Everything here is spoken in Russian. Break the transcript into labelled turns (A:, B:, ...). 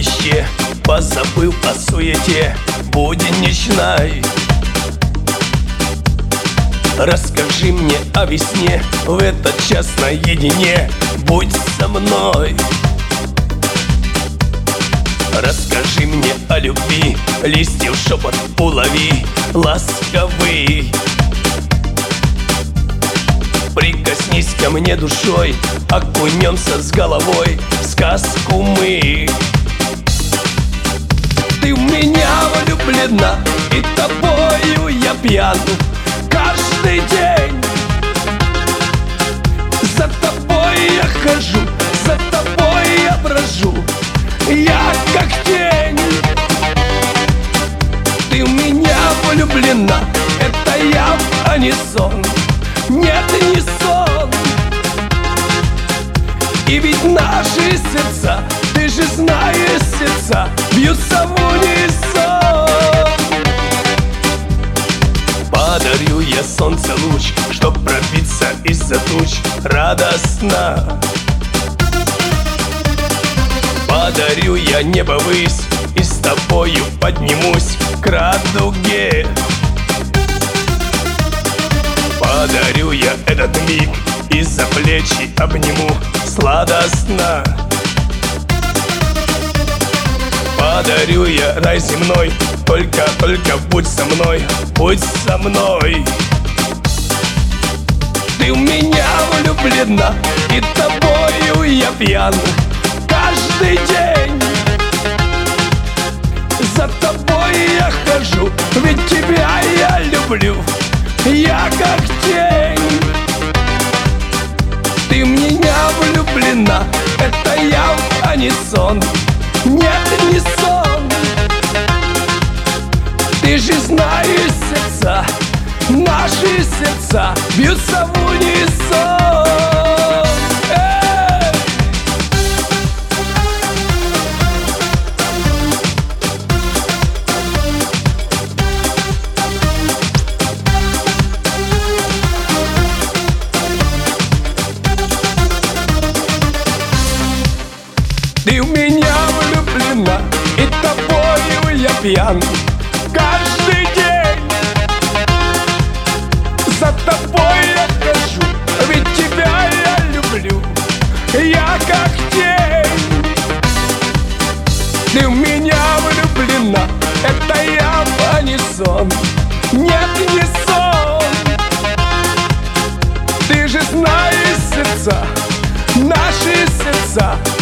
A: дождище, позабыл о суете будничной. Расскажи мне о весне в этот час наедине, будь со мной. Расскажи мне о любви, листьев шепот улови ласковый. Прикоснись ко мне душой, окунемся с головой в сказку мы. Ты в меня влюблена, и тобою я пьян каждый день. За тобой я хожу, за тобой я брожу, я как тень. Ты в меня влюблена, это я, а не сон. Нет, не сон. И ведь наши сердца, ты же знаешь, сердца бьются в унисон. Подарю я солнце луч, чтоб пробиться из-за туч радостно. Подарю я небо ввысь, и с тобою поднимусь к радуге. Подарю я этот миг, и за плечи обниму сладостно. Подарю я рай земной, только будь со мной, будь со мной. Ты в меня влюблена, и тобою я пьян каждый день. За тобой я хожу, ведь тебя я люблю, я как тень. Ты в меня влюблена, это я, а не сон. Нет, не сон. Ты же знаешь, сердца, наши сердца бьются в унисон. Ты в меня влюблена, и тобою я пьян каждый день. За тобой я хожу, ведь тебя я люблю, я как тень. Ты в меня влюблена, это я, а не сон. Нет, не сон. Ты же знаешь, сердца, наши сердца